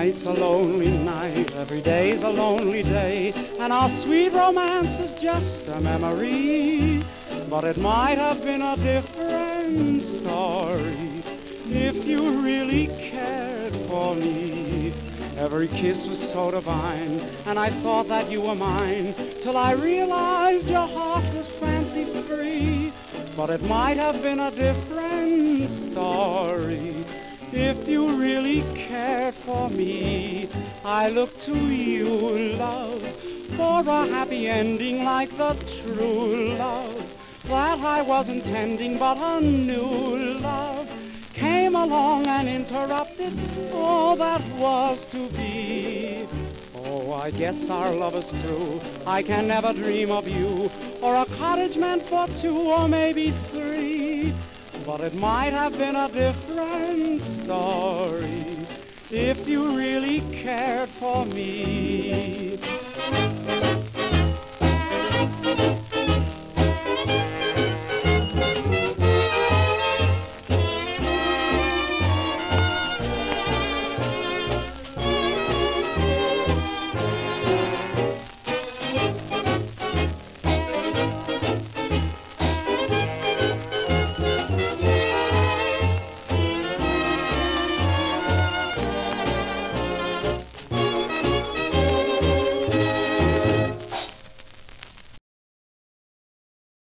night's a lonely night, every day's a lonely day, and our sweet romance is just a memory. But it might have been a different story if you really cared for me. Every kiss was so divine, and I thought that you were mine, till I realized your heart was fancy-free. But it might have been a different story if you really cared for me. I look to you, love, for a happy ending like the true love that I was intending, but a new love came along and interrupted all that was to be. Oh, I guess our love is through. I can never dream of you, or a cottage meant for two, or maybe three. But it might have been a different story if you really cared for me.